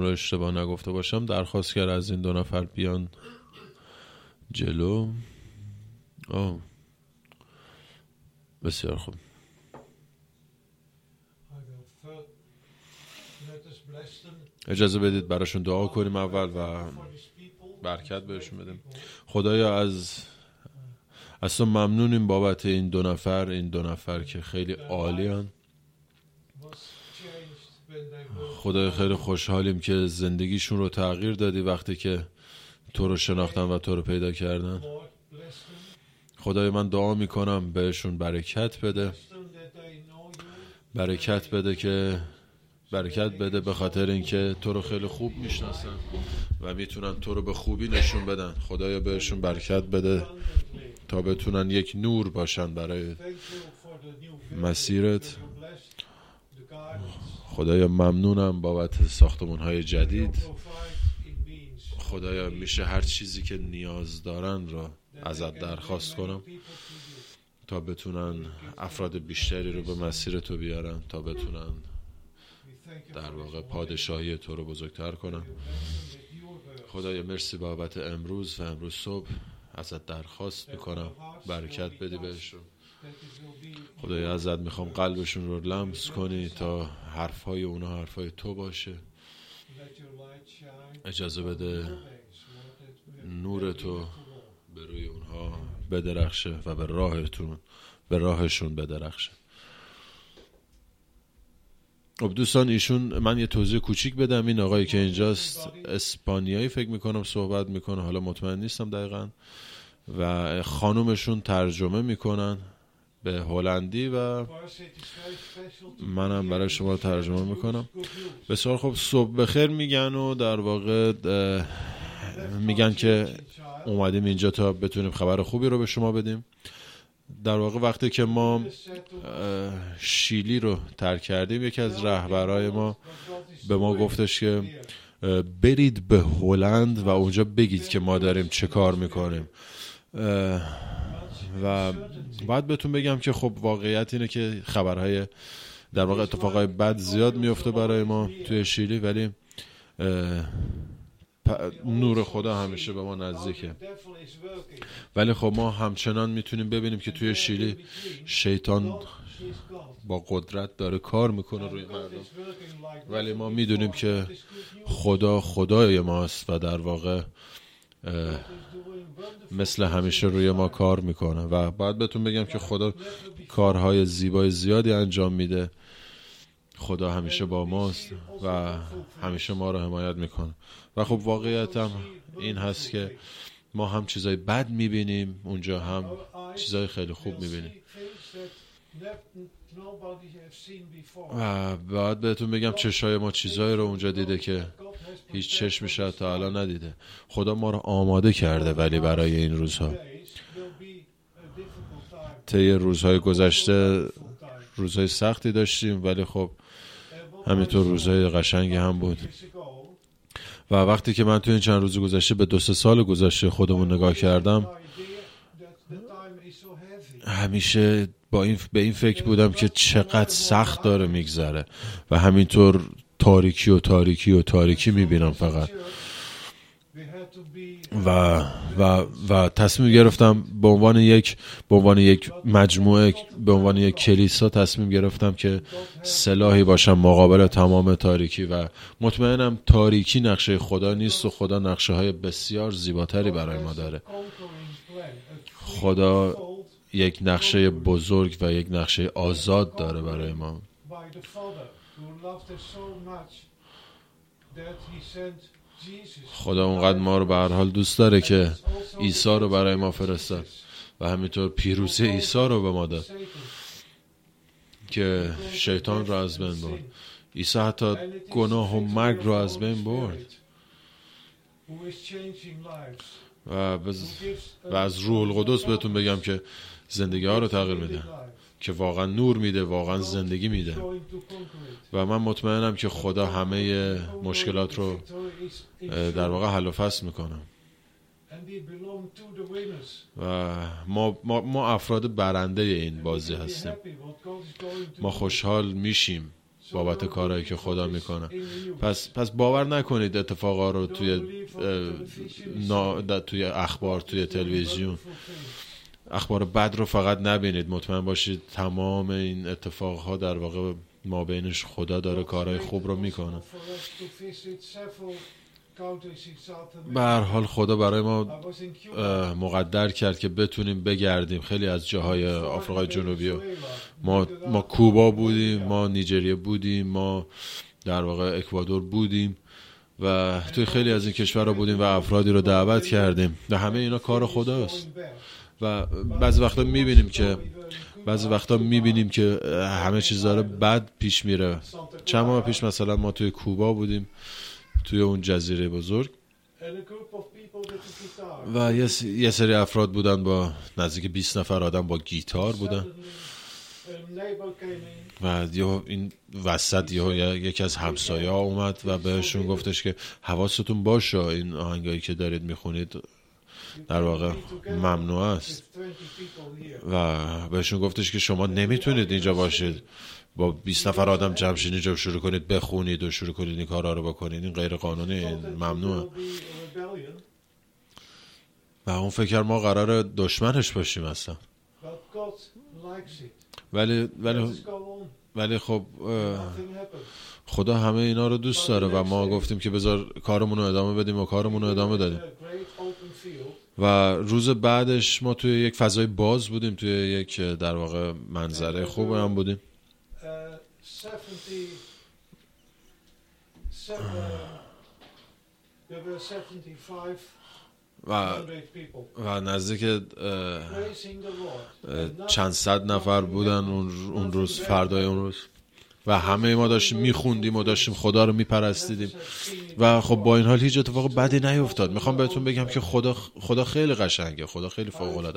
رو اشتباه نگفته باشم درخواست کرد از این 2 نفر بیان جلو. بسیار خوب. اجازه بدید براشون دعا کنیم اول و برکت بهشون بدیم. خدایا از تو ممنونیم بابت این 2 نفر که خیلی عالیان. خدایا خیلی خوشحالیم که زندگیشون رو تغییر دادی وقتی که تو رو شناختن و تو رو پیدا کردن. خدای من دعا میکنم بهشون برکت بده، برکت بده به خاطر اینکه تو رو خیلی خوب میشناسن و میتونن تو رو به خوبی نشون بدن. خدایا بهشون برکت بده تا بتونن یک نور باشن برای مسیرت. خدایا ممنونم بابت ساختمان‌های جدید. خدایا میشه هر چیزی که نیاز دارن رو ازت درخواست کنم تا بتونن افراد بیشتری رو به مسیر تو بیارن، تا بتونن در واقع پادشاهی تو رو بزرگتر کنن. خدایا مرسی بابت امروز و امروز صبح ازت درخواست میکنم برکت بدی بهشون. خدایا ازت میخوام قلبشون رو لمس کنی تا حرفهای اونا حرفهای تو باشه. اجازه بده نور تو به روی اونها بدرخشه و به راهشون بدرخشه. خب دوستان، ایشون من یه توضیح کوچیک بدم. این آقایی که اینجاست اسپانیایی فکر میکنم صحبت میکنه، حالا مطمئن نیستم دقیقاً، و خانومشون ترجمه میکنن به هلندی و منم برای شما ترجمه میکنم. بسیار خب، صبح بخیر میگن و در واقع میگن که اومدیم اینجا تا بتونیم خبر خوبی رو به شما بدیم. در واقع وقتی که ما شیلی رو ترک کردیم یکی از رهبرای ما به ما گفتش که برید به هلند و اونجا بگید که ما داریم چه کار میکنیم. و باید بهتون بگم که خب واقعیت اینه که خبرهای در واقع اتفاقای بد زیاد میفته برای ما توی شیلی، ولی نور خدا همیشه به ما نزدیکه. ولی خب ما همچنان میتونیم ببینیم که توی شیلی شیطان با قدرت داره کار میکنه روی مردم، ولی ما میدونیم که خدا خدای ماست و در واقع مثل همیشه روی ما کار میکنه. و باید بهتون بگم که خدا کارهای زیبای زیادی انجام میده. خدا همیشه با ماست و همیشه ما رو حمایت میکنه. و خب واقعیت هم این هست که ما هم چیزای بد میبینیم اونجا، هم چیزای خیلی خوب میبینیم. و باید بهتون بگم چشای ما چیزایی رو اونجا دیده که هیچ چشمی شاید تا الان ندیده. خدا ما رو آماده کرده ولی برای این روزها. طی روزهای گذشته روزهای سختی داشتیم، ولی خب همینطور روزهای قشنگی هم بود. و وقتی که من تو این چند روز گذشته به 2-3 سال گذشته خودمون نگاه کردم، همیشه به این فکر بودم که چقدر سخت داره میگذره و همینطور تاریکی و تاریکی و تاریکی میبینم فقط. و تصمیم گرفتم به عنوان یک مجموعه، به عنوان یک کلیسا تصمیم گرفتم که سلاحی باشم مقابل تمام تاریکی. و مطمئنم تاریکی نقشه خدا نیست و خدا نقشه های بسیار زیباتری برای ما داره. خدا یک نقشه بزرگ و یک نقشه آزاد داره برای ما. خدا اونقدر ما رو به هر حال دوست داره که عیسی رو برای ما فرستاد و همینطور پیروزی عیسی رو به ما داد که شیطان رو از بین برد. عیسی حتی گناه و مرگ رو از بین برد و از روح القدس بهتون بگم که زندگی ها رو تغییر میده، که واقعا نور میده، واقعا زندگی میده. و من مطمئنم که خدا همه مشکلات رو در واقع حل و فصل میکنه. و ما افراد برنده این بازی هستیم. ما خوشحال میشیم بابت کارهایی که خدا میکنه. پس باور نکنید اتفاقا رو توی اخبار، توی تلویزیون، اخبار بد رو فقط نبینید. مطمئن باشید تمام این اتفاقها در واقع ما بینش خدا داره کارهای خوب رو میکنه. به هر حال خدا برای ما مقدر کرد که بتونیم بگردیم خیلی از جاهای آفریقای جنوبی. ما کوبا بودیم، ما نیجریه بودیم، ما در واقع اکوادور بودیم و توی خیلی از این کشورها بودیم و افرادی رو دعوت کردیم و همه اینا کار خداست. و بعضی وقتا میبینیم که همه چیز داره بد پیش میره. چند ماه پیش مثلا ما توی کوبا بودیم، توی اون جزیره بزرگ، و یه سری افراد بودن با نزدیک 20 نفر آدم با گیتار بودن و این وسط یکی از همسایه‌ها اومد و بهشون گفتش که حواستون باشه این آهنگایی که دارید میخونید در واقع ممنوع است و بهشون گفتش که شما نمیتونید اینجا باشید با 20 نفر آدم جمع شید اینجا شروع کنید بخونید و شروع کنید این کارا رو بکنید، این غیر قانونی، این ممنوعه. و اون فکر ما قراره دشمنش باشیم اصلا. ولی خب خدا همه اینا رو دوست داره و ما گفتیم که بذار کارمون رو ادامه بدیم و کارمون رو ادامه دادیم. و روز بعدش ما توی یک فضای باز بودیم، توی یک در واقع منظره خوب هم بودیم و نزدیک چند صد نفر بودن اون روز، فردای اون روز، و همه ما داشتیم میخوندیم و داشتیم خدا رو میپرستیدیم و خب با این حال هیچ اتفاق بدی نیفتاد. میخوام بهتون بگم که خدا خیلی قشنگه، خدا خیلی فوق العاده.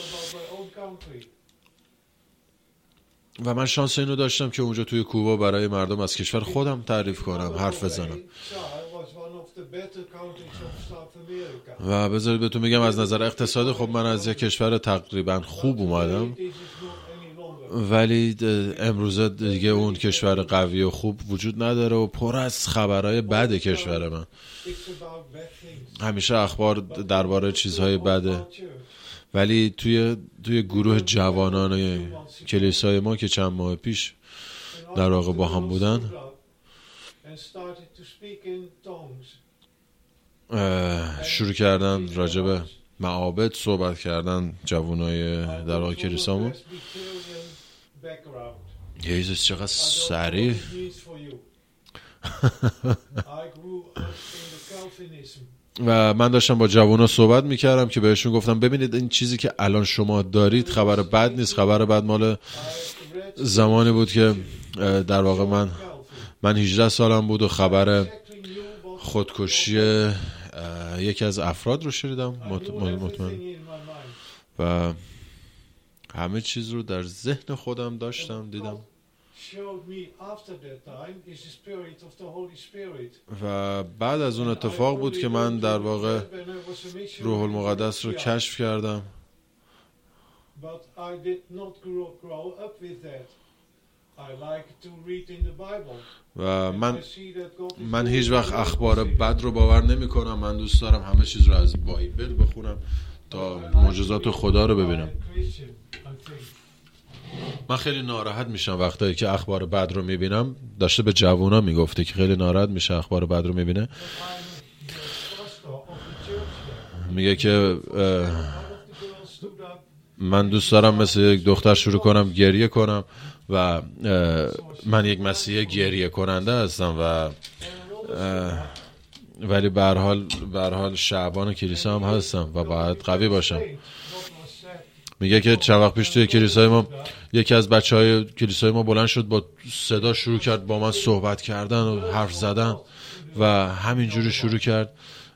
و من شانس اینو داشتم که اونجا توی کوبا برای مردم از کشور خودم تعریف کنم، حرف بزنم. و بذارید بهتون بگم از نظر اقتصادی خب من از یک کشور تقریبا خوب اومدم، ولی امروزه دیگه اون کشور قوی و خوب وجود نداره و پر از خبرهای بده کشور من. همیشه اخبار درباره چیزهای بده. ولی توی گروه جوانان کلیسای ما که چند ماه پیش در واقع با هم بودن، شروع کردن راجع به معابد صحبت کردن جوانای در واقع کلیسامون. یزیس چقدر سریع. و من داشتم با جوانا صحبت میکردم که بهشون گفتم ببینید این چیزی که الان شما دارید خبر بد نیست. خبر بد مال زمانی بود که در واقع من 18 سالم بود و خبر خودکشی یکی از افراد رو شنیدم مطمئن، و همه چیز رو در ذهن خودم داشتم دیدم. و بعد از اون اتفاق بود که من در واقع روح المقدس رو کشف کردم. و من هیچ وقت اخبار بد رو باور نمی کنم. من دوست دارم همه چیز رو از بایبل بخونم تا معجزات خدا رو ببینم. من خیلی ناراحت میشم وقتایی که اخبار بد رو میبینم. داشته به جوونا میگفته که خیلی ناراحت میشه اخبار بد رو میبینه. میگه که من دوست دارم مثل یک دختر شروع کنم گریه کنم و من یک مسیحی گریه کننده هستم و ولی به هر حال شعبان کلیسا هم هستم و باید قوی باشم. میگه که چند وقت پیش توی کلیسای ما یکی از بچهای کلیسای ما بلند شد با صدا شروع کرد با من صحبت کردن و حرف زدن و همینجوری شروع کرد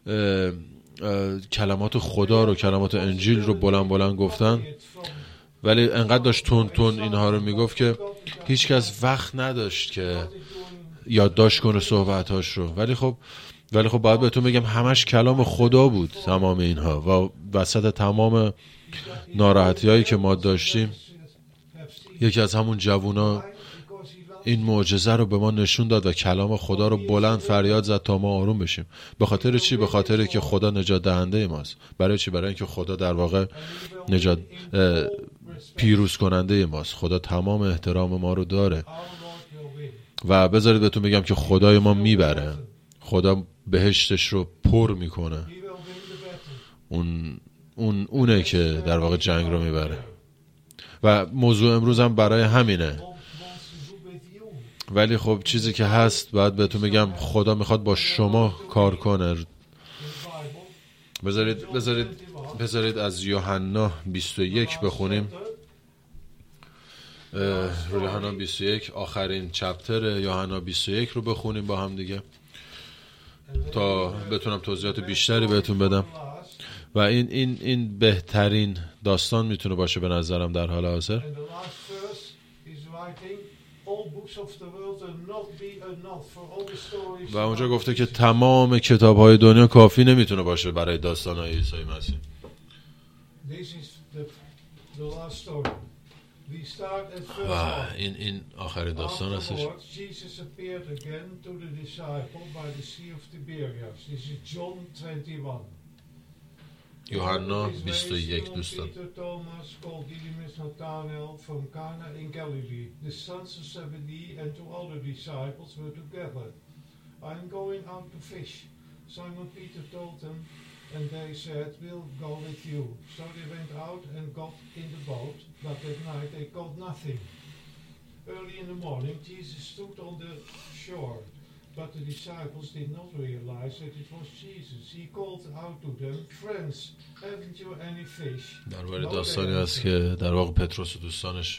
کلمات خدا رو، کلمات انجیل رو بلند بلند گفتن، ولی انقدر داشت تون اینها رو میگفت که هیچ کس وقت نداشت که یادداشت کنه صحبتاش رو. ولی خب باید بهتون بگم همش کلام خدا بود تمام اینها. و وسط تمام ناراحتی هایی که ما داشتیم یکی از همون جوونا این معجزه رو به ما نشون داد و کلام خدا رو بلند فریاد زد تا ما آروم بشیم. به خاطر چی؟ به خاطر که خدا نجات دهنده ماست. برای چی؟ برای اینکه خدا در واقع نجات پیروز کننده ماست. خدا تمام احترام ما رو داره و بذارید بهتون بگم که خدای ما میبره. خدا بهشتش رو پر میکنه. اونه که در واقع جنگ رو میبره و موضوع امروز هم برای همینه. ولی خب چیزی که هست باید بهتون بگم، خدا میخواد با شما کار کنه. بذارید از یوحنا 21 بخونیم. یوحنا 21 آخرین چپتر یوحنا 21 رو بخونیم با هم دیگه تا بتونم توضیحات بیشتری بهتون بدم. و این بهترین داستان میتونه باشه به نظرم در حال حاضر. و اونجا گفته که تمام کتاب‌های دنیا کافی نمیتونه باشه برای داستان‌های عیسی مسیح. و این آخرین داستان هستش. یوحنا 21 دوستان. Simon Peter told them, and they said, "We'll go with you." So they went out and got in the boat, but that night they caught nothing. Early in the morning, Jesus stood on the shore, but the disciples did not realize that it was Jesus. He called out to them, "Friends, haven't you any fish?" درباره داستانی است که در واقع پتروس و دوستانش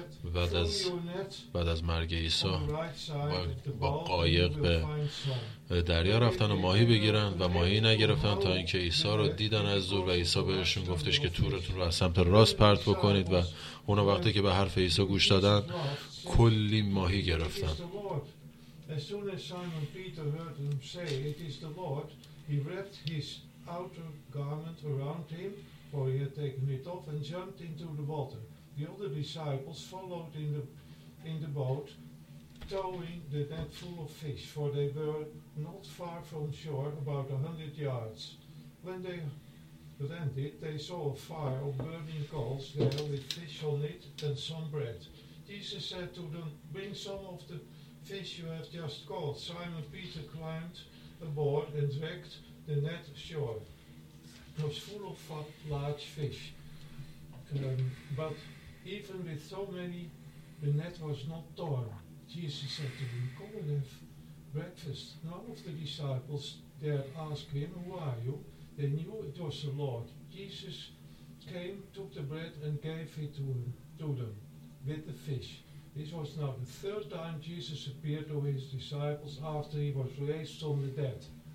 بعد از مرگ عیسی با قایق به دریا رفتن و ماهی بگیرن و ماهی نگرفتن تا اینکه عیسی رو دیدن از دور و عیسی بهشون گفتش که تورتون رو از سمت راست پرت بکنید و اونا وقتی که به حرف عیسی گوش دادن کلی ماهی گرفتن. As soon as Simon Peter heard them say, "It is the Lord," he wrapped his outer garment around him, for he had taken it off, and jumped into the water. The other disciples followed in the boat, towing the net full of fish, for they were not far from shore, about 100 yards. When they landed, they saw a fire of burning coals there with fish on it and some bread. Jesus said to them, "Bring some of the fish you have just caught." Simon Peter climbed aboard and dragged the net ashore. It was full of large fish. But even with so many, the net was not torn. Jesus said to them, "Come and have breakfast." None of the disciples dared ask him, "Who are you?" They knew it was the Lord. Jesus came, took the bread and gave it to them with the fish. This was now the third time Jesus appeared to his disciples after he was raised from the dead.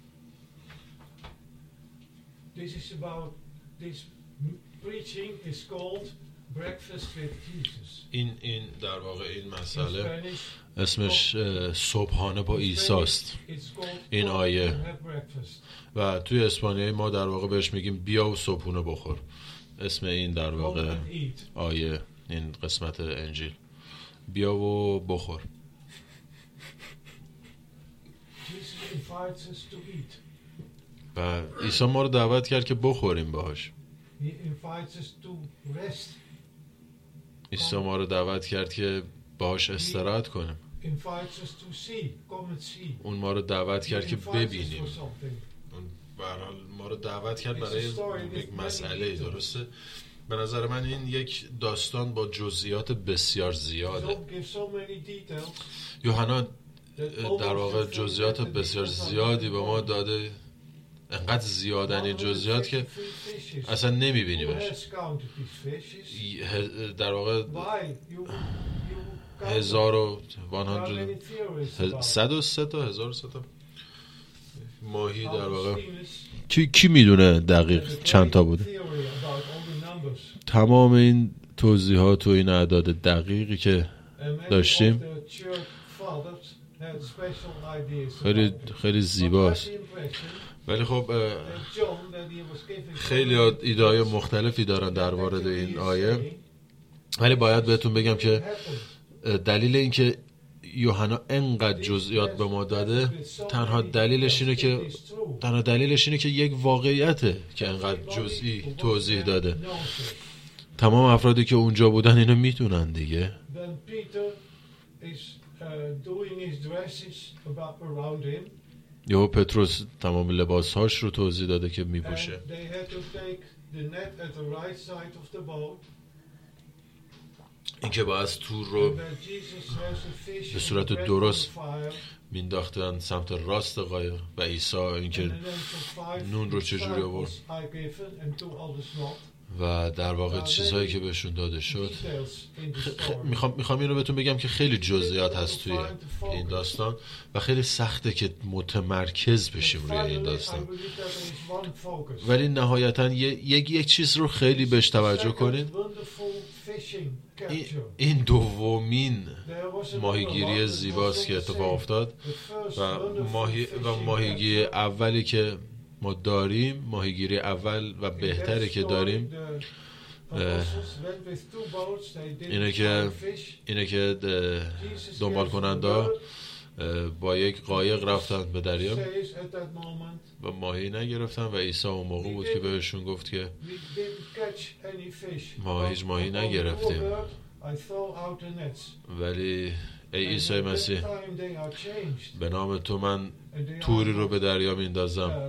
This preaching is called Breakfast with Jesus. این در واقع این مسئله اسمش صبحانه با عیسی است. این آیه و توی اسپانیایی ما در واقع بهش میگیم بیا و صبحونه بخور. اسم این در واقع آیه، این قسمت انجیل، بیا و بخور. و عیسی ما رو دعوت کرد که بخوریم باهاش. عیسی ما رو دعوت کرد که باهاش استراحت کنیم. اون ما رو دعوت کرد که ببینیم. اون برحال ما رو دعوت کرد برای یک مسئله. درسته؟ به نظر من این یک داستان با جزئیات بسیار زیاده. یوحنا در واقع جزئیات بسیار زیادی به ما داده، انقدر زیادن این جزئیات که اصلا نمیبینیمش. در واقع 1103 تا 1003 تا ماهی در واقع. کی میدونه دقیق چند تا بوده؟ تمام این توضیحات و این اعداد دقیقی که داشتیم خیلی خیلی زیباست. ولی خب خیلی ایده‌های مختلفی دارن در مورد این آیه. ولی باید بهتون بگم که دلیل این که یوحنا انقدر جزئیات به ما داده، تنها دلیلش اینه که یک واقعیته که انقدر جزئی توضیح داده. تمام افرادی که اونجا بودن اینو میدونن دیگه. یهو پتروس تمام لباسهاش رو توضیح داده که میپوشه. این که باید تور رو به صورت درست مینداختن سمت راست قایق و عیسی اینکه نون رو چجوری آورد و در واقع چیزهایی که بهشون داده شد. میخوام این رو بهتون بگم که خیلی جزئیات هست توی این داستان و خیلی سخته که متمرکز بشیم روی این داستان، ولی نهایتا یک چیز رو خیلی بهش توجه کنید. این دومین ماهیگیری زیباست که اتفاق افتاد و ماهیگیری اولی که ما داریم، ماهیگیری اول و بهتری که داریم اینه که دنبال کننده با یک قایق رفتن به دریا و ماهی نگرفتن و عیسی اون موقع بود که بهشون گفت که ما هیچ ماهی نگرفتیم، ولی ای عیسی مسیح به نام تو من توری رو به دریا میندازم.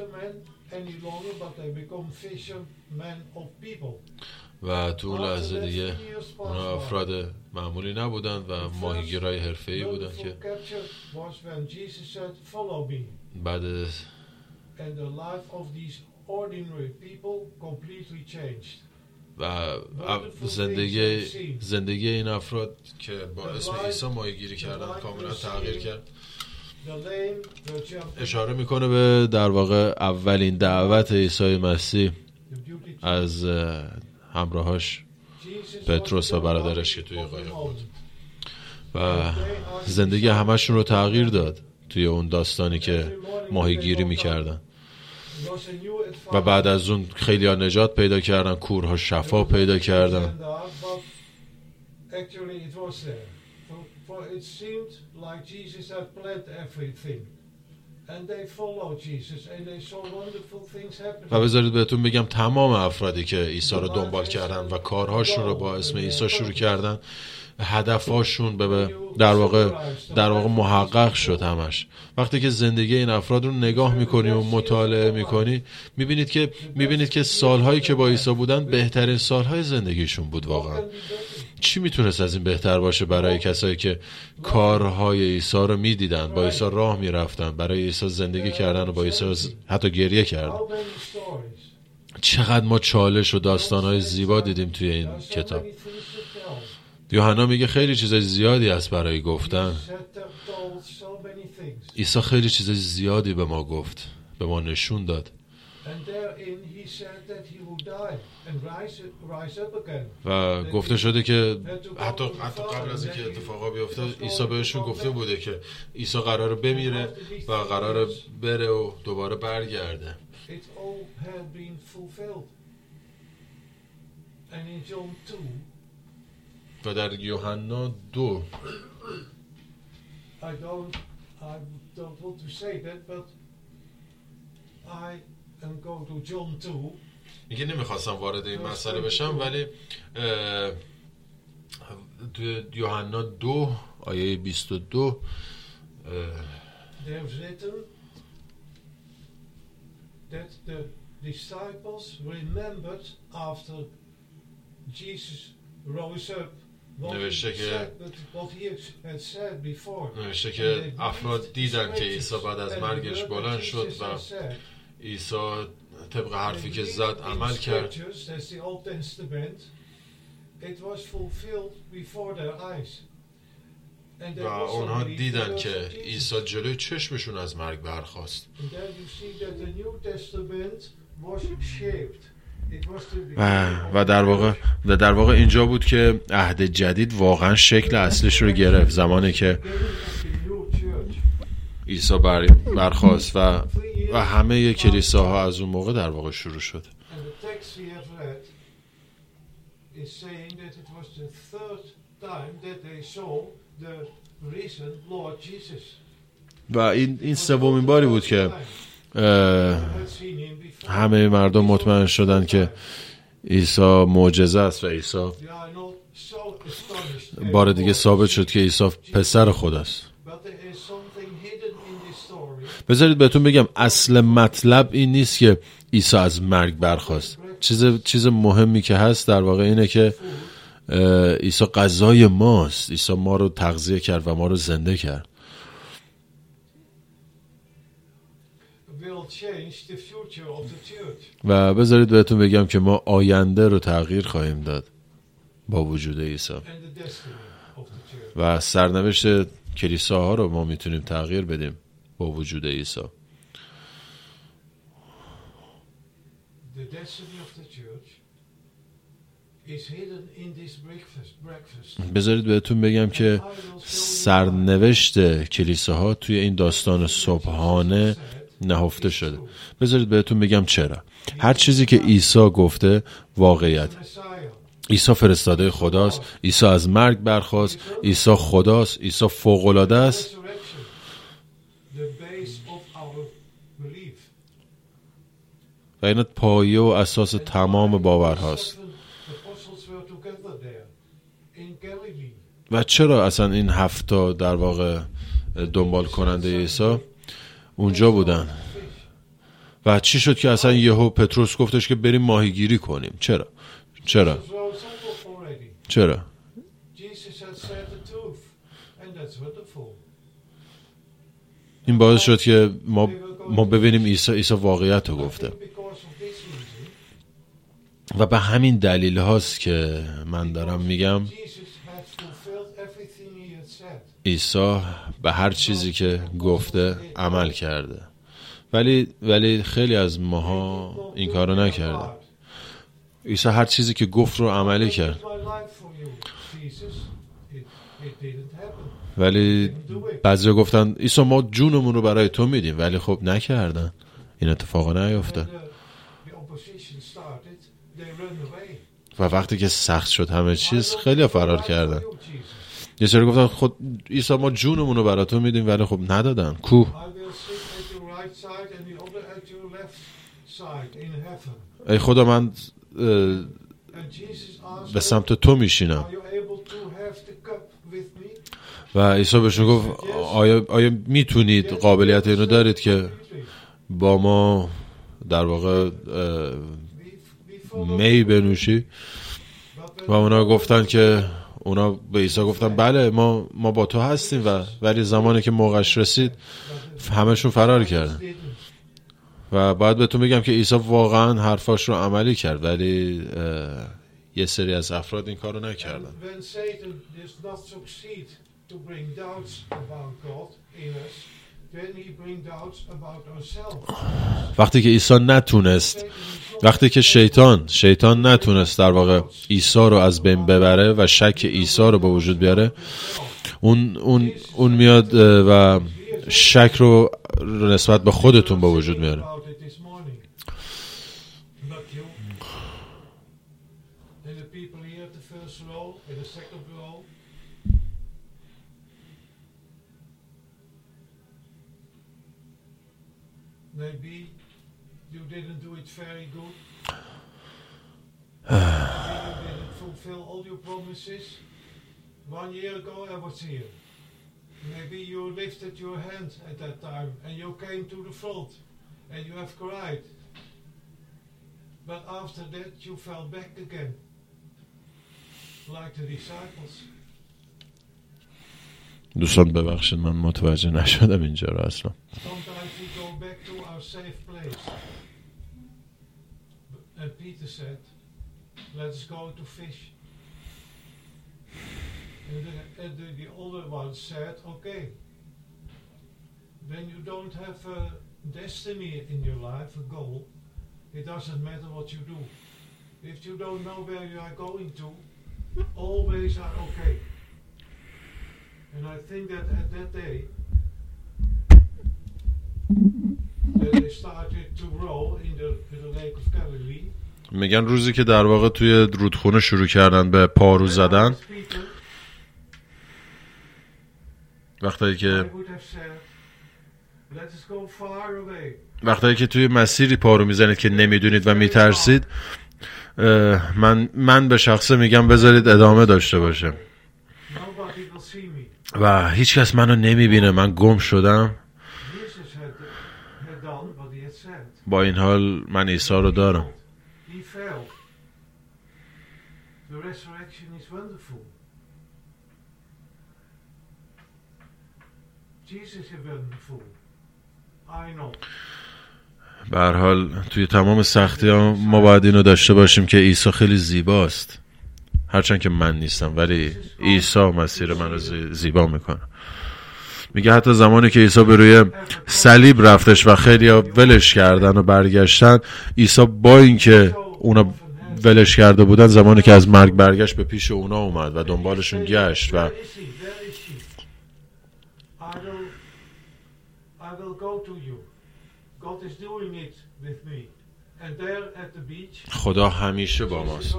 و تو اون لحظه دیگه اونا افراد معمولی نبودن و ماهیگیرای حرفه‌ای بودن که بعد و زندگی این افراد که با اسم عیسی ماهیگیری کردن کاملا تغییر کرد. اشاره میکنه به در واقع اولین دعوت عیسی مسیح از همراهاش پتروس و برادرش که توی قایق بود و زندگی همشون رو تغییر داد توی اون داستانی که ماهیگیری میکردن و بعد از اون خیلی ها نجات پیدا کردن، کورها شفا پیدا کردن. و بذارید بهتون بگم تمام افرادی که عیسی رو دنبال کردن و کارهاشون رو با اسم عیسی شروع کردن، هدفهاشون در واقع محقق شد همش. وقتی که زندگی این افراد رو نگاه میکنی و مطالعه میکنی میبینید که سالهایی که با عیسی بودن بهترین سالهای زندگیشون بود. واقعا چی میتونست از این بهتر باشه برای کسایی که کارهای عیسی رو میدیدن، با عیسی راه میرفتن، برای عیسی زندگی کردن و با عیسی حتی گریه کردن. چقدر ما چالش و داستانهای زیبا دیدیم توی این کتاب. یوحنا میگه خیلی چیزای زیادی هست برای گفتن. عیسی خیلی چیزای زیادی به ما گفت، به ما نشون داد و گفته شده که حتی قبل از اینکه اتفاقا بیفته عیسی بهشون گفته بوده که عیسی قراره بمیره و قراره بره و دوباره برگرده. و در یوحنا 2 I don't want to say that, but I am going to John 2. میگه نمیخواستم وارد این مسئله بشم، ولی تو یوحنا 2 آیه 22 there's written that the disciples remembered after Jesus rose up نوشته که افراد دیدن که عیسی بعد از مرگش بلند شد و عیسی طبق حرفی که زد عمل کرد و اونها دیدن که عیسی جلوی چشمشون از مرگ برخاست. و در واقع اینجا بود که عهد جدید واقعا شکل اصلیش رو گرفت، زمانی که عیسی برخاست و همه کلیساها از اون موقع در واقع شروع شد. risen Lord Jesus. و این سومین باری بود که همه مردم مطمئن شدن که عیسی معجزه است و عیسی بار دیگه ثابت شد که عیسی پسر خداست. بذارید بهتون بگم اصل مطلب این نیست که عیسی از مرگ برخاست. چیز مهمی که هست در واقع اینه که عیسی غذای ماست. عیسی ما رو تغذیه کرد و ما رو زنده کرد. و بذارید بهتون بگم که ما آینده رو تغییر خواهیم داد با وجود عیسی و سرنوشت کلیساها رو ما میتونیم تغییر بدیم با وجود عیسی. بذارید بهتون بگم که سرنوشت کلیساها توی این داستان صبحانه نهفته شده. بذارید بهتون بگم چرا. هر چیزی که عیسی گفته واقعیت. عیسی فرستاده خداست، عیسی از مرگ برخاست، عیسی خداست، عیسی فوق‌العاده است. و این پایه و اساس تمام باورهاست. و چرا اصلا این 7 تا در واقع دنبال کننده عیسی اونجا بودن؟ و چی شد که اصلا یهو پتروس گفتش که بریم ماهیگیری کنیم؟ چرا؟ این باعث شد که ما ببینیم عیسی واقعیت رو گفته. و به همین دلیل هاست که من دارم میگم عیسی به هر چیزی که گفته عمل کرده. ولی خیلی از ماها این کارو نکردن. عیسی هر چیزی که گفت رو عملی کرد. ولی بعضی گفتن عیسی ما جونمون رو برای تو میدیم، ولی خب نکردن. این اتفاقا نیفتاد. و وقتی که سخت شد همه چیز خیلی فرار کردن. یه سری گفتن خود عیسی ما جونمون رو برای تو میدیم، ولی خب ندادن. کو ای خدا من به سمت تو میشینم. و عیسی بهشون گفت آیا میتونید قابلیت اینو دارید که با ما در واقع می بنوشی؟ و اونا گفتن که اونا به عیسی گفتن بله ما با تو هستیم. ولی زمانی که موقعش رسید همشون فرار کردن. و باید بهتون بگم که عیسی واقعا حرفاش رو عملی کرد، ولی یه سری از افراد این کارو نکردن. وقتی که عیسی نتونست، وقتی که شیطان نتونست در واقع عیسی رو از بین ببره و شک عیسی رو به وجود بیاره، اون میاد و شک رو نسبت به خودتون به وجود میاره. Maybe you didn't do it very good. Maybe you didn't fulfill all your promises. 1 year ago I was here. Maybe you lifted your hand at that time and you came to the front and you have cried. But after that you fell back again. Like the disciples. دوستان ببخشید من متوجه نشدم اینجا رو اصلا. Sometimes we go back to our safe place. And Peter said, let's go to fish. And the older one said, okay. When you don't have a destiny in your life, a goal, it doesn't matter what you do. If you don't know where you are going to, always are okay. And I think that at that day, that they started to row in the lake of Galilee. میگن روزی که در واقع توی رودخونه شروع کردن به پارو زدن، وقتایی I که would have said, let us go far away. وقتایی که توی مسیری پارو میزنید که نمیدونید و میترسید، من به شخصه میگم بذارید ادامه داشته باشه Nobody will see me. و هیچ کس منو نمیبینه، من گم شدم. Jesus had done what he had said. با این حال من عیسی رو دارم. He failed. The resurrection is wonderful. Jesus is wonderful. I know. به هر حال توی تمام سختی ها ما باید اینو داشته باشیم که عیسی خیلی زیباست، هرچند که من نیستم، ولی عیسی مسیر من رو زیبا میکنه. میگه حتی زمانی که عیسی به روی صلیب رفتش و خیلی ها ولش کردن و برگشتن، عیسی با اینکه اونا ولش کرده بودن، زمانی که از مرگ برگشت به پیش اونا اومد و دنبالشون گشت و I will go to you. God is doing it with me. And there at the beach, خدا همیشه با ماست.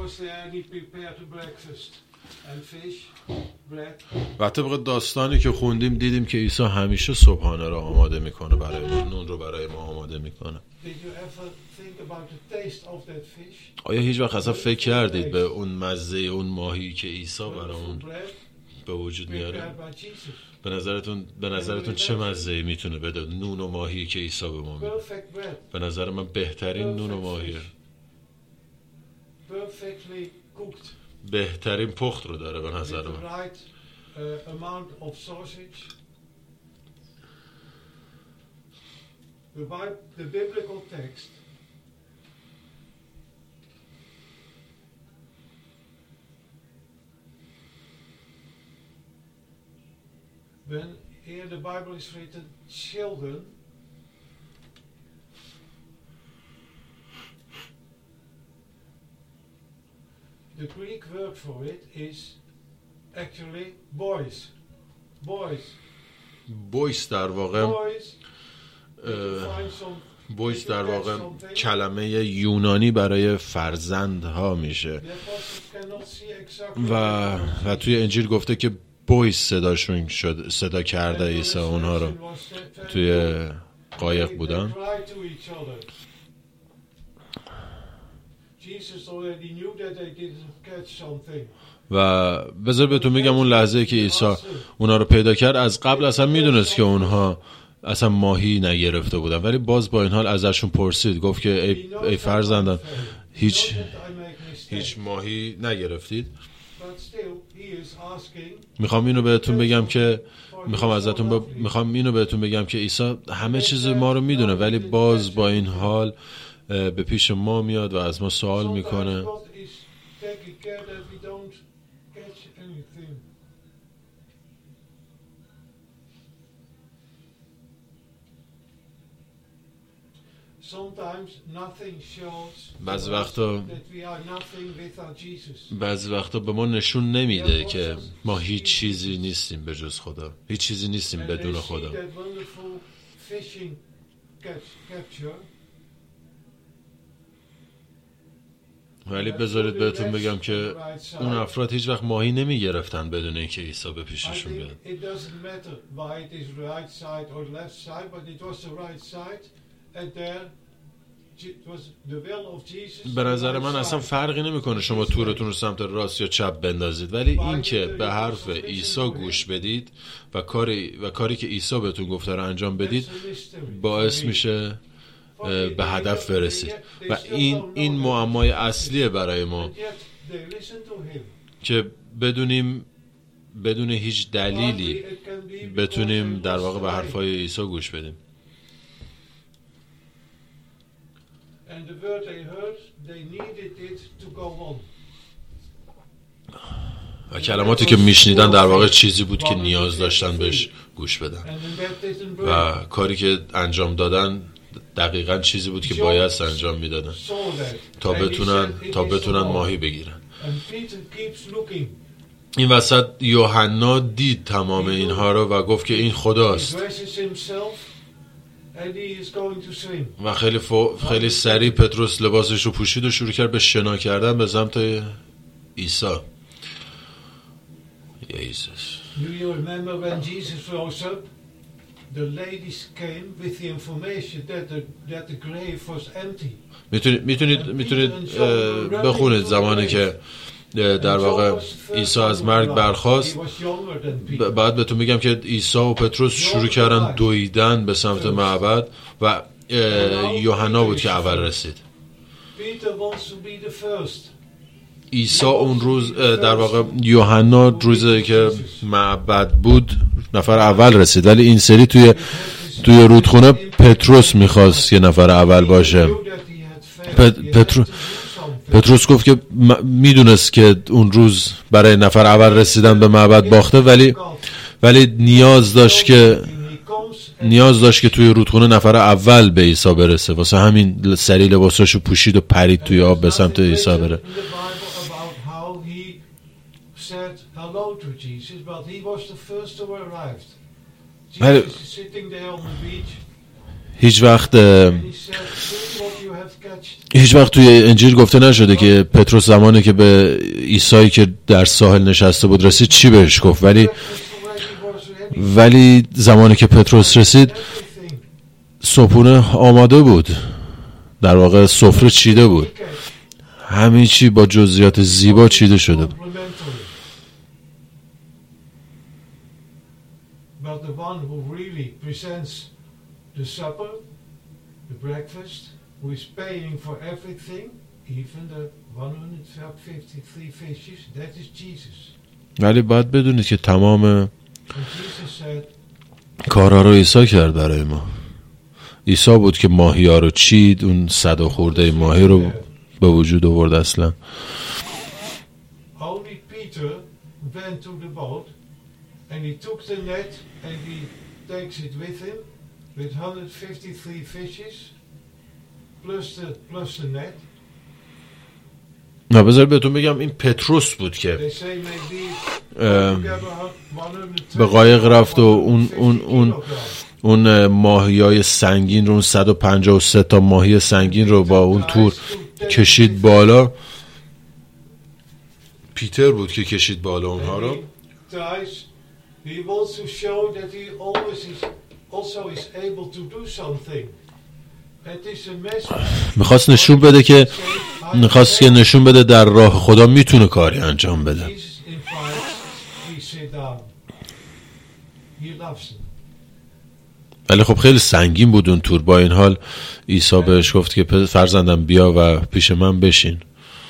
و طبق داستانی که خوندیم دیدیم که عیسی همیشه صبحانه را آماده میکنه برای ما، نون رو برای ما آماده میکنه. آیا هیچ وقت اصلا فکر کردید به اون مزه اون ماهی که عیسی برامون به وجود میاره؟ به نظرتون چه مزه‌ای میتونه بده نون و ماهی که عیسی به ما میده؟ به نظر من بهترین نون و ماهیه. بهترین پخت رو داره به نظر من. The biblical text when here the Bible is written children, the Greek word for it is actually boys. بویس در واقع بویس در واقع کلمه یونانی برای فرزندها میشه و توی انجیل گفته که بویس صدا کرده عیسی اونها رو. توی قایق بودن و بذار بهتون میگم اون لحظه که عیسی اونها رو پیدا کرد، از قبل اصلا میدونست که اونها اصلا ماهی نگرفته بودن، ولی باز با این حال ازشون پرسید، گفت که ای فرزندان، هیچ ماهی نگرفتید؟ میخوام اینو بهتون بگم که عیسی همه چیز ما رو میدونه، ولی باز با این حال به پیش ما میاد و از ما سوال میکنه. بعضی وقتا به ما نشون نمیده که ما هیچ چیزی نیستیم به جز خدا، هیچ چیزی نیستیم بدون خدا. ولی بذارید بهتون بگم که اون افراد هیچ وقت ماهی نمی گرفتن بدون اینکه عیسی به پیششون بیاد. به نظر من اصلا فرقی نمیکنه شما تورتون رو سمت راست یا چپ بندازید، ولی این که به حرف عیسی گوش بدید و کاری که عیسی بهتون گفته رو انجام بدید باعث میشه به هدف برسید. و این معمای اصلیه برای ما که بدون هیچ دلیلی بتونیم در واقع به حرفای عیسی گوش بدیم. و کلماتی که میشنیدن در واقع چیزی بود که نیاز داشتن بهش گوش بدن و کاری که انجام دادن دقیقاً چیزی بود که باید انجام میدادن تا بتونن ماهی بگیرن. این وسط یوحنا دید تمام اینها رو و گفت که این خداست و خیلی سریع پتروس لباسش رو پوشید و شروع کرد به شنا کردن به سمت عیسی. Jesus. Do you remember when Jesus rose up? The ladies came with the information that the grave was empty. میتونید بخونید زمانی که در واقع عیسی از مرگ برخاست. بعد بهتون میگم که عیسی و پتروس شروع کردن دویدن به سمت معبد و یوحنا بود که اول رسید. عیسی اون روز در واقع یوحنا روزی که معبد بود نفر اول رسید، ولی این سری توی رودخونه پتروس میخواست یه نفر اول باشه. پتروس گفت که میدونست که اون روز برای نفر اول رسیدن به معبد باخته، ولی نیاز داشت که توی رودخونه نفر اول به عیسی برسه. واسه همین سری لباساشو پوشید و پرید توی آب به سمت عیسی بره. هیچ وقت توی انجیل گفته نشده که پتروس زمانی که به عیسی که در ساحل نشسته بود رسید چی بهش گفت، ولی زمانی که پتروس رسید صبحونه آماده بود، در واقع سفره چیده بود، همه چی با جزئیات زیبا چیده شده بود. But the one who really presents the supper, the breakfast, who is paying for everything, even the 153 fishes, that is Jesus. ولی باید بدونید که تمام کارها رو عیسی کرد برای ما. عیسی بود که ماهی ها رو چید، اون 100 خورده ماهی رو به وجود آورد. اصلا Only Peter went to the boat and he took the net and he takes it with him with 153 fishes plus the net. نه بذار بهتون بگم این پتروس بود که به قایق رفت و اون ماهیای سنگین رو، اون 153 تا ماهی سنگین رو با اون تور کشید بالا. پیتر بود که کشید بالا اونها رو. میخواست که نشون بده در راه خدا میتونه کاری انجام بده. ولی خب خیلی سنگین بود اون تور. با این حال عیسی بهش گفت که فرزندم بیا و پیش من بشین.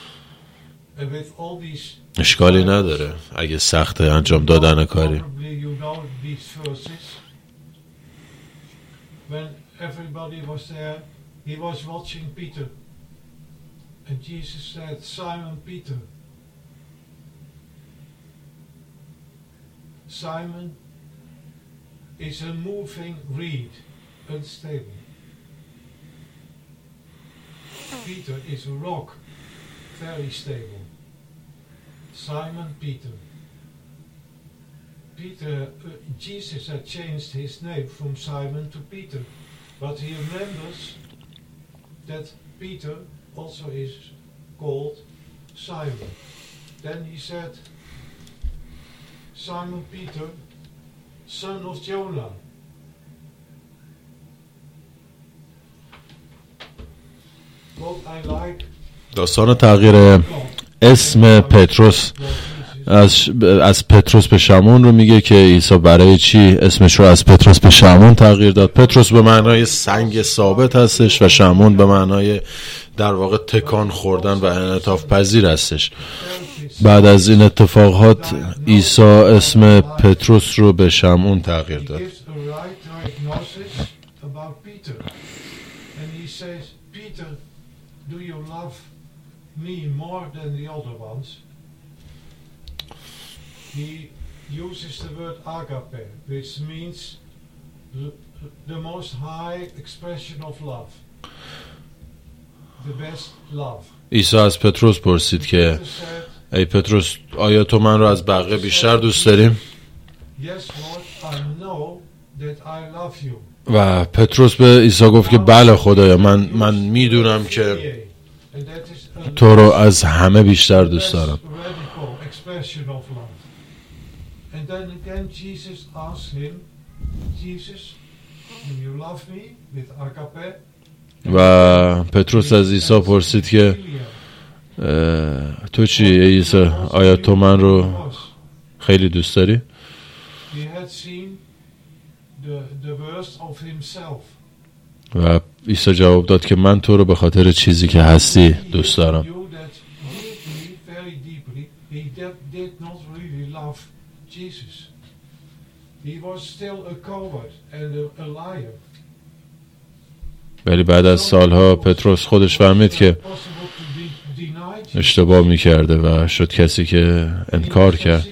اشکالی نداره اگه سخت انجام دادن کاری. Everybody was there. He was watching Peter. And Jesus said, Simon Peter, Simon is a moving reed, unstable. Peter is a rock, very stable. Simon Peter. Jesus had changed his name from Simon to Peter. But he remembers that Peter also is called Simon. Then he said, Simon Peter, son of Jonah. What I like. داستان تغییر اسم پتروس از پتروس به شمعون رو میگه که عیسی برای چی اسمش رو از پتروس به شمعون تغییر داد. پتروس به معنای سنگ ثابت هستش و شمعون به معنای در واقع تکان خوردن و انعطاف پذیر هستش. بعد از این اتفاقات عیسی اسم پتروس رو به شمعون تغییر داد. He uses the word agape, which means the most high expression of love, the best love. عیسی از پتروس پرسید که ای پتروس آیا تو من رو از بقیه بیشتر دوست داری؟ Yes, Lord, I know that I love you. و پتروس به عیسی گفت که بله خدایا من میدونم که تو رو از همه بیشتر دوست دارم. then again Jesus asked him, Jesus, do you love me? With agape. و پتروس از عیسی پرسید که تو چی عیسی؟ آیا تو من رو خیلی دوست داری؟ He had seen the worst of himself. و عیسی جواب داد که من تو رو به خاطر چیزی که هستی دوست دارم. ولی بعد از سالها پتروس خودش فهمید که اشتباه میکرده و شد کسی که انکار کرد.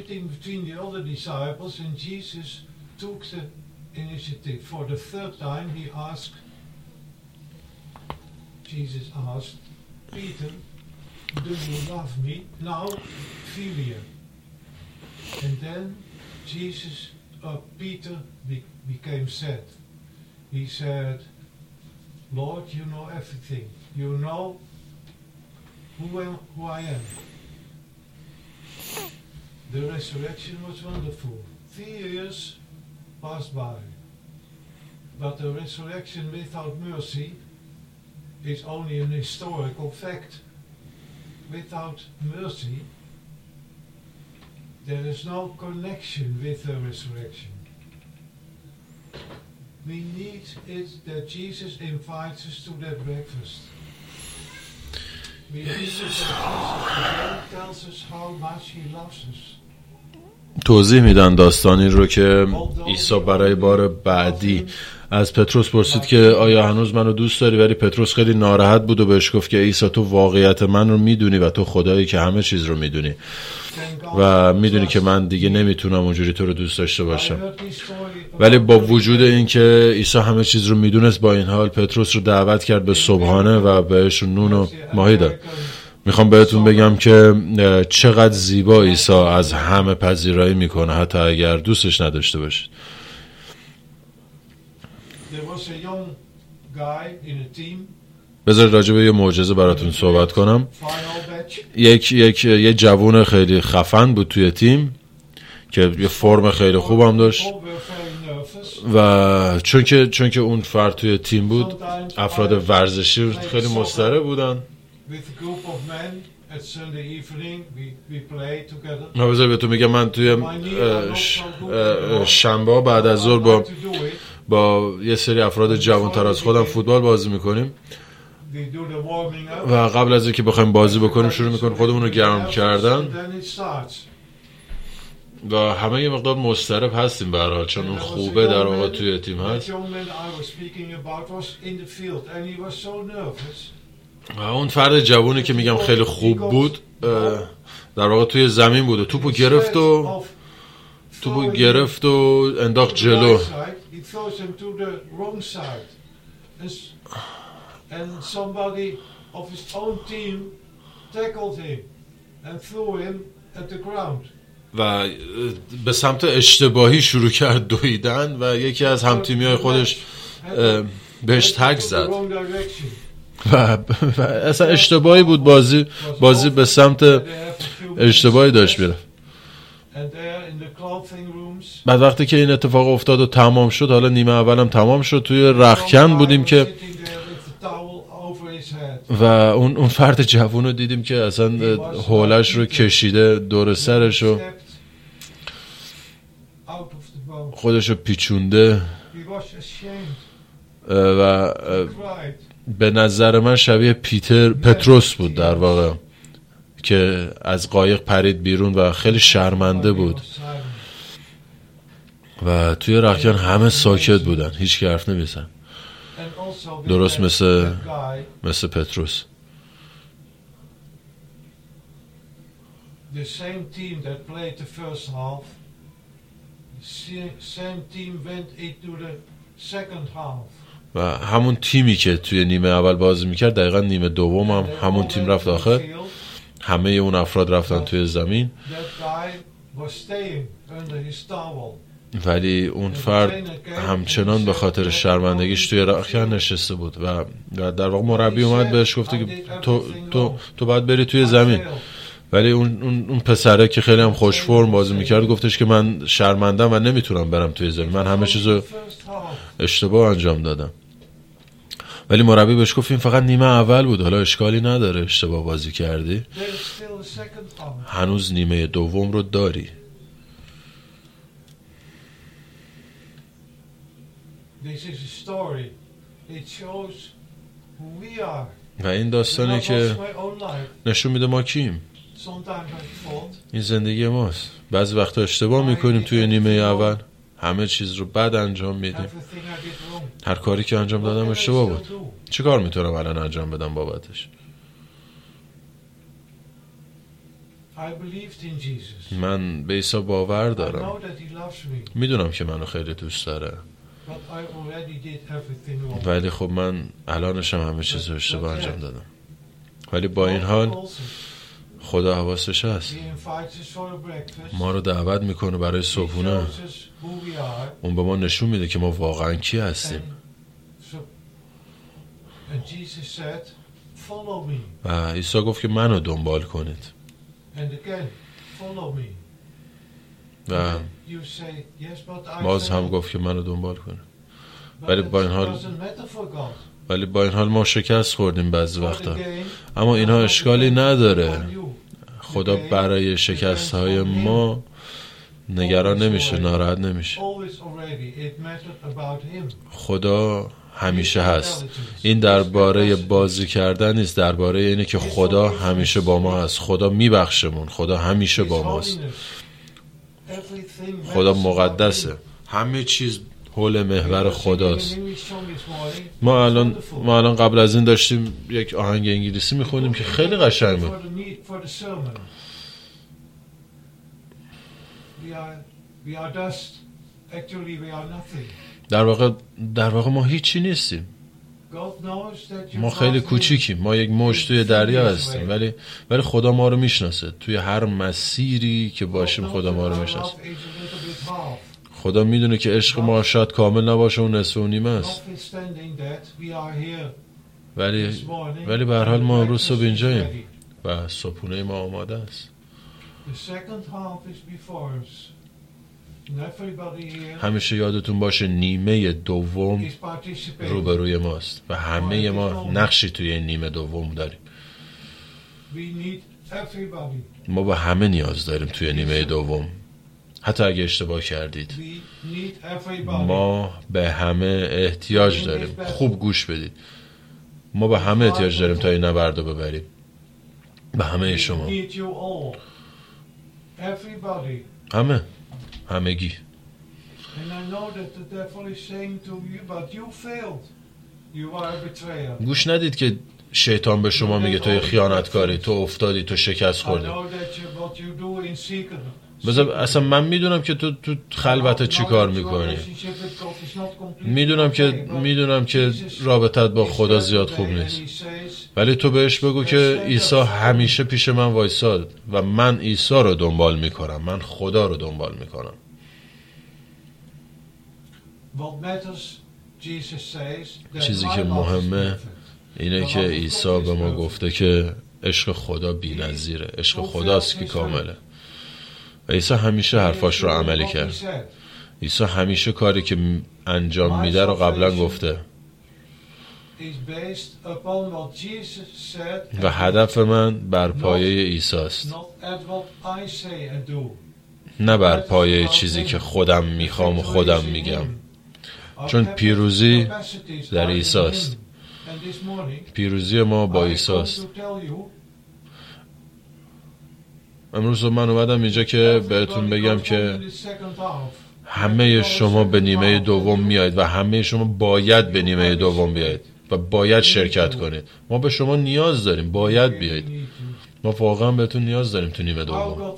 Jesus asked Peter, do you love me? Now, Philia. And then Peter became sad. He said, Lord, you know everything. You know who I am. The resurrection was wonderful. 3 years passed by. But the resurrection without mercy is only an historical fact. Without mercy, there is no connection with the resurrection. We need it that Jesus invites us to that breakfast. We need it that Jesus again tells us how much he loves us. توضیح میدن داستانی رو که عیسی برای بار بعدی از پتروس پرسید که آیا هنوز منو دوست داری؟ ولی پتروس خیلی ناراحت بود و بهش گفت که عیسی تو واقعیت من رو میدونی و تو خدایی که همه چیز رو میدونی و میدونی که من دیگه نمیتونم اونجوری تو رو دوست داشته باشم. ولی با وجود این که عیسی همه چیز رو میدونست، با این حال پتروس رو دعوت کرد به صبحانه و بهش نون و ماهی داد. میخوام بهتون بگم که چقدر زیبا عیسی از همه پذیرایی میکنه، حتی اگر دوستش نداشته باشید. بذارید راجع به یه معجزه براتون صحبت کنم. یه جوون خیلی خفن بود توی تیم که یه فرم خیلی خوبم داشت و چون که اون فرد توی تیم بود، افراد ورزشی خیلی مضطرب بودن. بذار بهتون میگم من توی شنبه بعد از ظهر با یه سری افراد جوان‌تر از خودم فوتبال بازی میکنیم و قبل از اینکه بخوایم بازی بکنیم شروع میکنیم خودمون رو گرم کردن و همه یه مقدار مضطرب هستیم برای چون اون خوبه در واقع توی تیم هست. اون فرد جوانی که میگم خیلی خوب بود در واقع توی زمین بود و توپو گرفت و انداخت جلو و به سمت اشتباهی شروع کرد دویدن و یکی از همتیمیای خودش بهش تک زد و اصلا اشتباهی بود. بازی به سمت اشتباهی داشت میره. بعد وقتی که این اتفاق افتاد و تمام شد، حالا نیمه اولم تمام شد، توی رختکن بودیم که و اون فرد جوون رو دیدیم که اصلا حولش رو کشیده دور سرش و خودش رو پیچونده و به نظر من شبیه پتروس بود در واقع که از قایق پرید بیرون و خیلی شرمنده بود و توی رختکن همه ساکت بودن، هیچ که حرف نمیزن، درست مثل پتروس. The same team that played the first half, same team went into the second half. و همون تیمی که توی نیمه اول بازی میکرد دقیقا نیمه دوم هم همون تیم رفت آخر، همه اون افراد رفتن توی زمین ولی اون فرد همچنان به خاطر شرمندگیش توی رختکن نشسته بود و در واقع مربی اومد بهش گفته که تو باید بری توی زمین ولی اون پسره که خیلی هم خوش فرم بازی میکرد گفتش که من شرمندم و نمیتونم برم توی زمین، من همه چیزو اشتباه انجام دادم. ولی مربی بهش گفت این فقط نیمه اول بود، حالا اشکالی نداره اشتباه بازی کردی، هنوز نیمه دوم رو داری. و این داستانی که نشون میده ما کیم. این زندگی ماست. بعضی وقتا اشتباه میکنیم توی نیمه اول، همه چیز رو بد انجام میدیم. هر کاری که انجام دادم اشتباه بود، چه کار میتونم الان انجام بدم بابتش؟ من به عیسی باور دارم، میدونم که منو خیلی دوست داره، ولی خب من الانشم همه چیز رو اشتباه انجام دادم. ولی با این حال خدا حواسش هست، ما رو دعوت میکنه برای صبحونه. اون به ما نشون میده که ما واقعا کی هستیم. و عیسی گفت که منو دنبال کنید. و باز هم گفت که منو دنبال کنید. ولی با این حال ما شکست خوردیم بعضی وقتا، اما اینها اشکالی نداره. خدا برای شکست های ما نگران نمیشه، ناراحت نمیشه. خدا همیشه هست. این درباره بازی کردن نیست، درباره اینه که خدا همیشه با ما هست. خدا میبخشمون، خدا همیشه با ماست. خدا مقدسه، همه چیز حول محور خداست. ما الان قبل از این داشتیم یک آهنگ انگلیسی میخونیم که خیلی قشنگ بود. در واقع ما هیچی نیستیم. ما خیلی کوچیکیم، ما یک موج توی دریا هستیم، ولی خدا ما رو میشناسه. توی هر مسیری که باشیم خدا ما رو میشناسه. خدا میدونه که عشق ما شاید کامل نباشه و نصف و نیمه است، ولی به هر حال ما امروز صبح اینجاییم و صبحونه ما آماده است. همیشه یادتون باشه نیمه دوم روبروی ماست و همه ما نقشی توی این نیمه دوم داریم. ما به همه نیاز داریم توی نیمه دوم. حتی اگه اشتباه کردید، ما به همه احتیاج داریم. خوب گوش بدید، ما به همه احتیاج داریم تا این نبرد رو ببریم. به همه شما، همگی. گوش ندید که شیطان به شما میگه تو خیانتکاری، تو افتادی، تو شکست خوردی. اصلا من میدونم که تو خلوت چی کار میکنی. میدونم که رابطت با خدا زیاد خوب نیست، ولی تو بهش بگو که عیسی همیشه پیش من وایساد و من عیسی رو دنبال میکنم، من خدا رو دنبال میکنم. چیزی که مهمه اینه که عیسی به ما گفته که عشق خدا بی‌نظیره، عشق خداست که کامله. و عیسی همیشه حرفاش رو عملی کرد. عیسی همیشه کاری که انجام میده رو قبلا گفته. و هدف من بر پایه عیسی است، نه بر پایه چیزی که خودم میخوام و خودم میگم. چون پیروزی در عیسی است. پیروزی ما با عیسی است. امروز من اومدم اینجا که بهتون بگم که همه شما به نیمه دوم میایید و همه شما باید به نیمه دوم بیایید و باید شرکت کنید. ما به شما نیاز داریم، باید بیایید. ما واقعا بهتون نیاز داریم تو نیمه دوم.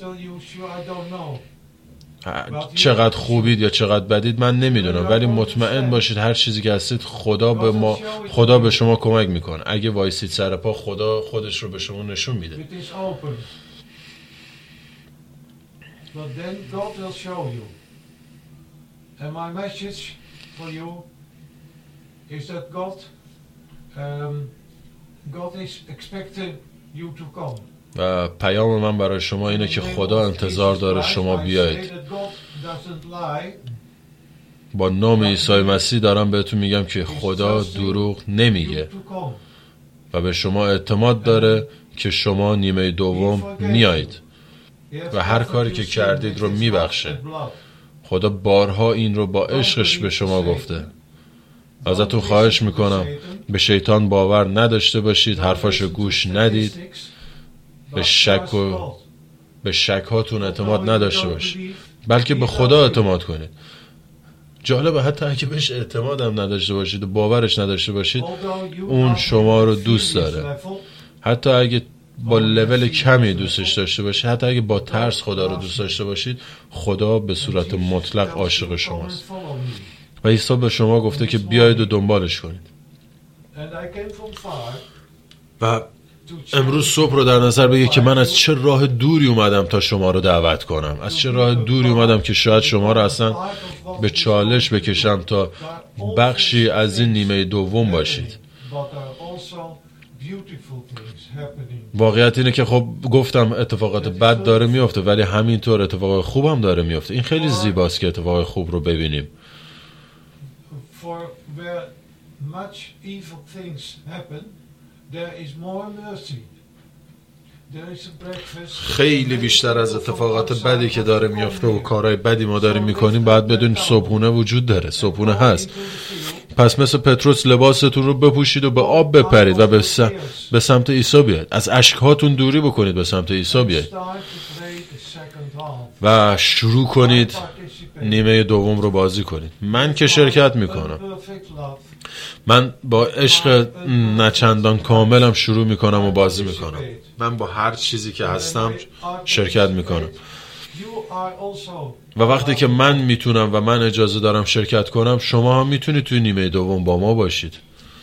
چقدر خوبید یا چقدر بدید من نمیدونم، ولی مطمئن باشید هر چیزی که هستید خدا به شما کمک میکنه. اگه وایسید سر پا، خدا خودش رو به شما نشون میده. But then God will show you. And my message for you is that God is expecting you to come. و پیام من برای شما اینه که خدا انتظار داره شما بیایید. با نام عیسی مسیح دارم بهتون میگم که خدا دروغ نمیگه و به شما اعتماد داره که شما نیمه دوم میایید و هر کاری که کردید رو میبخشه. خدا بارها این رو با عشقش به شما گفته. ازتون خواهش میکنم به شیطان باور نداشته باشید، حرفاشو گوش ندید، به شک هاتون اعتماد نداشته باشید، بلکه به خدا اعتماد کنید. جالبه حتی اگه بهش اعتماد هم نداشته باشید و باورش نداشته باشید، اون شما رو دوست داره. حتی اگه با لول کمی دوستش داشته باشید، حتی اگه با ترس خدا رو دوست داشته باشید، خدا به صورت مطلق عاشق شماست و عیسی به شما گفته که بیایید و دنبالش کنید. و امروز صبح رو در نظر بگید که من از چه راه دوری اومدم تا شما رو دعوت کنم، از چه راه دوری اومدم که شاید شما رو اصلا به چالش بکشم تا بخشی از این نیمه دوم باشید. واقعیت اینه که خب گفتم اتفاقات بد داره میفته، ولی همینطور اتفاقات خوب هم داره میفته. این خیلی زیباست که اتفاقات خوب رو ببینیم. خیلی بیشتر از اتفاقات بدی که داره میفته و کارهای بدی ما داریم میکنیم باید بدونیم صبحونه وجود داره، صبحونه هست. پس مثل پتروس لباستون رو بپوشید و به آب بپرید و به سمت عیسی بیاید. از اشکهاتون دوری بکنید، به سمت عیسی بیاید و شروع کنید نیمه دوم رو بازی کنید. من که شرکت میکنم، من با عشق نچندان کاملم شروع میکنم و بازی میکنم. من با هر چیزی که هستم شرکت میکنم و وقتی که من میتونم و من اجازه دارم شرکت کنم، شما هم میتونید توی نیمه دوم با ما باشید.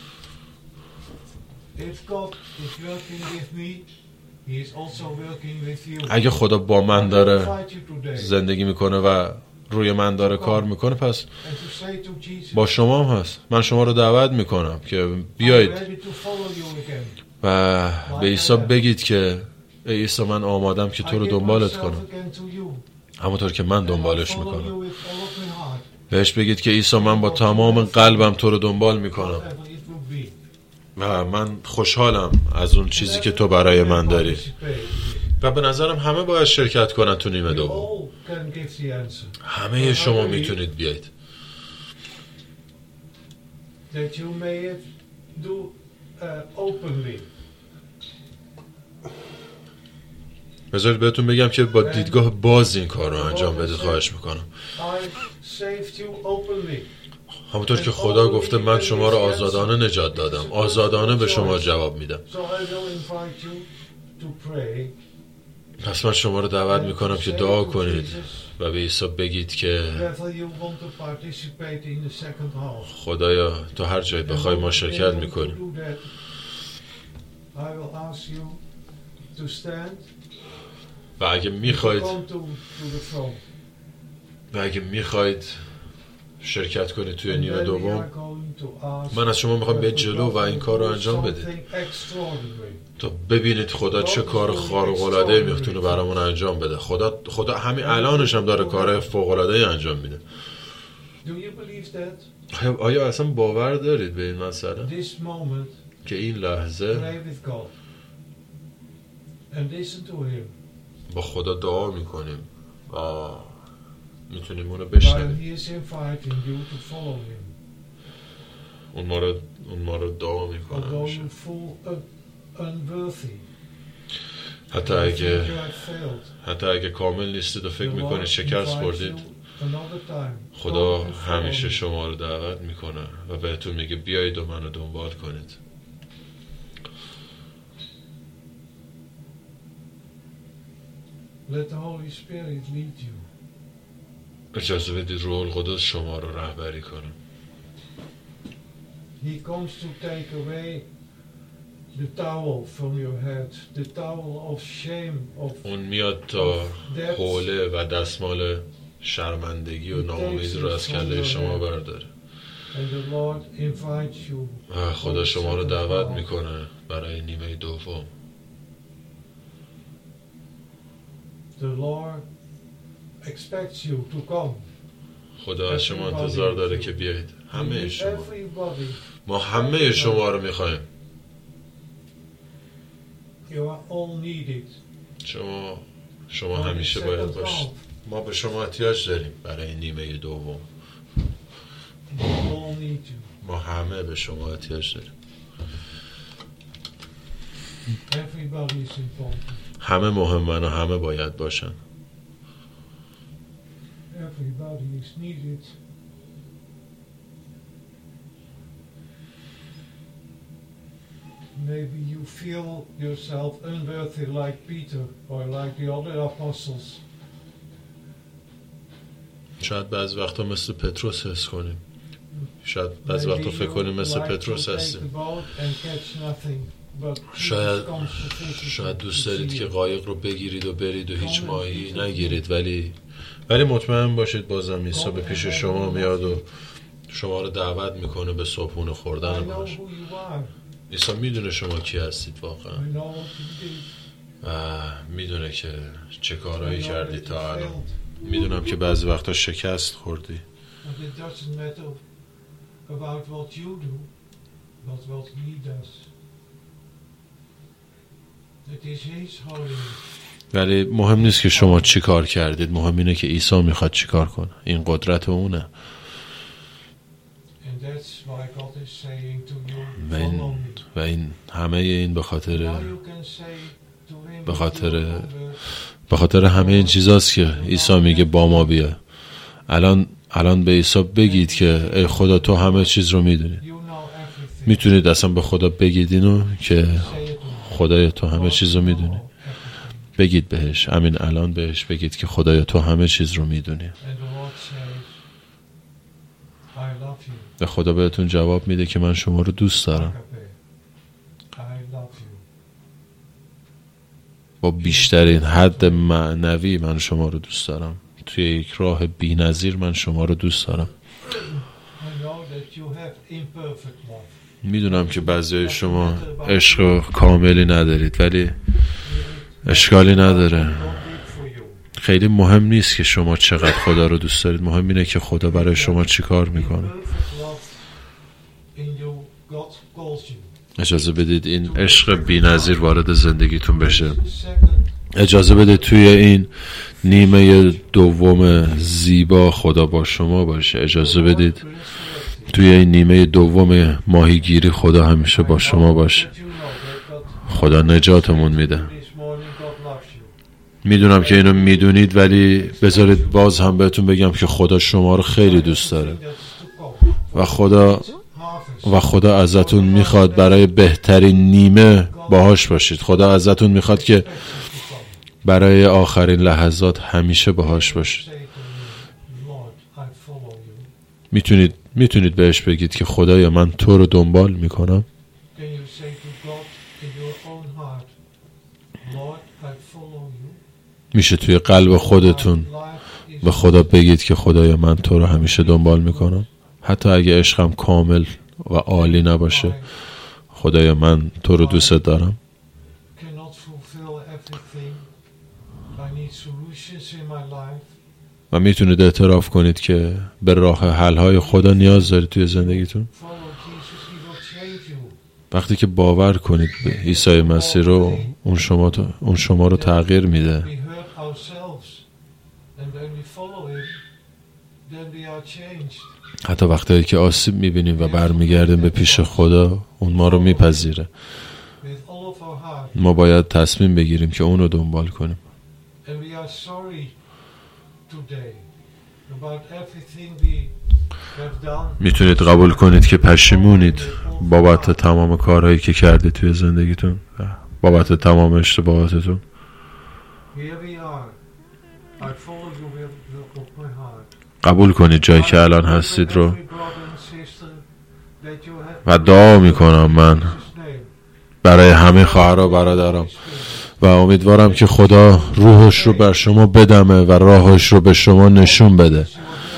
اگه خدا با من داره زندگی میکنه و روی من داره کار میکنه، پس با شما هم هست. من شما رو دعوت میکنم که بیایید و به عیسی بگید که ای عیسی، من آمادم که تو رو دنبالت کنم همونطور که من دنبالش میکنم. بهش بگید که عیسی، من با تمام قلبم تو رو دنبال میکنم و من خوشحالم از اون چیزی که تو برای من داری. و به نظرم همه باید شرکت کنن تو نیمه دوم. همه شما میتونید بیایید. بذارید بهتون بگم که با دیدگاه باز این کار رو انجام بدید. خواهش میکنم. همونطور که خدا گفته من شما رو آزادانه نجات دادم، آزادانه به شما جواب میدم. پس من شما رو دعوت میکنم که دعا کنید و به عیسی بگید که خدایا تو هر جایی بخوای ما شرکت میکنیم. و اگه میخواید شرکت کنید توی نیمه دوم، من از شما میخوام بیاید جلو و این کار رو انجام بدید تا ببینید خدا چه کار خارق‌العاده‌ای میتونه برامون انجام بده. خدا همین الانش هم داره کار فوق‌العاده‌ای انجام میده. آیا اصلا باور دارید به این مسئله که این لحظه با خدا دعا میکنیم و میتونیم اونو بشنویم؟ اون ما رو دعا میکنه حتی اگه کامل نیستید و فکر میکنید شکست خوردید، خدا همیشه شما رو دعوت میکنه و بهتون میگه بیایید و منو دنبال کنید. Let the Holy Spirit lead you. اجازه بدید روح القدس شما رو رهبری کنه. He comes to take away the towel from your head, the towel of shame, of اون میاد تا حوله و دستمال شرمندگی و ناامیدی رو از کله شما برداره. And the Lord invites you. خدا شما رو دعوت میکنه برای نیمه دوم. The Lord expects you to come. خدا از شما انتظار داره که بیایید. همه شما. Everybody. ما همه شما رو میخوایم. You are all needed. شما همیشه باید باشید. ما به شما احتیاج داریم برای نیمه دوم. We all need you. ما همه به شما احتیاج داریم. Everybody is important. همه مهمن و همه باید باشن. Everybody is needed. Maybe you feel yourself unworthy like Peter or like the other apostles. شاید بعض وقتا مثل پتروس حس کنیم. شاید بعض وقتا فکر کنیم مثل پتروس هستیم. شاید دوست دارید که قایق رو بگیرید و برید و هیچ ماهی نگیرید، ولی مطمئن باشید بازم عیسی به پیش شما میاد و شما رو دعوت میکنه به صبحونه خوردن باش. عیسی میدونه شما کی هستید واقعا. میدونه که چه کارهایی کردید تا الان. میدونم که بعضی وقتا شکست خوردی. ولی مهم نیست که شما چی کار کردید، مهم اینه که عیسی میخواد چی کار کنه. این قدرت اونه. و این همه این به خاطر همه این چیزاست که عیسی میگه با ما بیا. الان به عیسی بگید که ای خدا تو همه چیز رو میدونی. میتونید اصلا به خدا بگید اینو که خدایا تو همه چیز رو میدونی. بگید بهش، همین الان بهش بگید که خدایا تو همه چیز رو میدونی. و خدا بهتون جواب میده که من شما رو دوست دارم. با بیشترین حد معنوی من شما رو دوست دارم. توی یک راه بی‌نظیر من شما رو دوست دارم. میدونم که بعضی شما عشق کاملی ندارید، ولی اشکالی نداره. خیلی مهم نیست که شما چقدر خدا رو دوست دارید، مهم اینه که خدا برای شما چی کار میکنه. اجازه بدید این عشق بی‌نظیر وارد زندگیتون بشه. اجازه بده توی این نیمه دوم زیبا خدا با شما باشه. اجازه بدید توی این نیمه دوم ماهیگیری خدا همیشه با شما باشه. خدا نجاتمون میده. میدونم که اینو میدونید، ولی بذارید باز هم بهتون بگم که خدا شما رو خیلی دوست داره و خدا ازتون میخواد برای بهترین نیمه باهاش باشید. خدا ازتون میخواد که برای آخرین لحظات همیشه باهاش باشید. میتونید بهش بگید که خدایا من تو رو دنبال میکنم. میشه توی قلب خودتون به خدا بگید که خدایا من تو رو همیشه دنبال میکنم، حتی اگه عشقم کامل و عالی نباشه. خدایا من تو رو دوست دارم. و میتونید اعتراف کنید که به راه حل‌های خدا نیاز دارید توی زندگیتون. وقتی که باور کنید به عیسی مسیح رو، اون شما رو تغییر میده. حتی وقتی که آسیب میبینیم و برمیگردیم به پیش خدا، اون ما رو میپذیره. ما باید تصمیم بگیریم که اون رو دنبال کنیم. میتونید قبول کنید که پشیمونید بابت تمام کارهایی که کردید توی زندگیتون، بابت تمام اشتباهاتتون. قبول کنید جایی که الان هستید رو و دعا میکنم من برای همه خواهرها برادرام و امیدوارم که خدا روحش رو بر شما بدمه و راهش رو به شما نشون بده.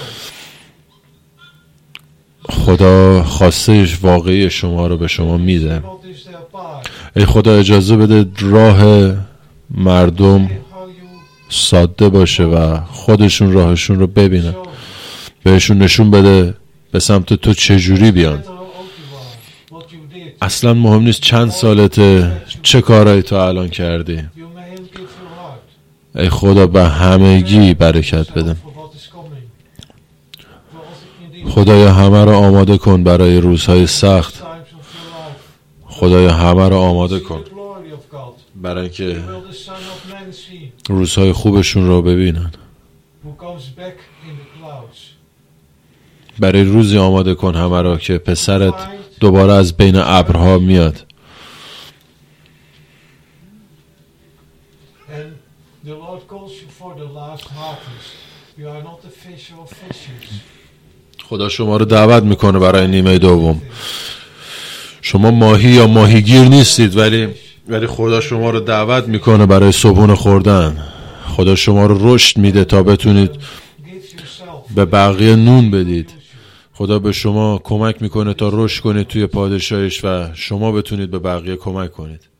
خدا خواستهش واقعی شما رو به شما میده. ای خدا اجازه بده راه مردم ساده باشه و خودشون راهشون رو ببینن. بهشون نشون بده به سمت تو چجوری بیان. اصلا مهم نیست چند سالته، چه کارهایی تو الان کردی. ای خدا به همگی برکت بده. خدایا همه رو آماده کن برای روزهای سخت. خدایا همه رو آماده کن برای اینکه روزهای خوبشون رو ببینن. برای روزی آماده کن همه رو که پسرت دوباره از بین ابرها میاد. خدا شما رو دعوت میکنه برای نیمه دوم. شما ماهی یا ماهیگیر نیستید، ولی خدا شما رو دعوت میکنه برای صبحونه خوردن. خدا شما رو رشد میده تا بتونید به بقیه نون بدید. خدا به شما کمک میکنه تا رشد کنید توی پادشاهیش و شما بتونید به بقیه کمک کنید.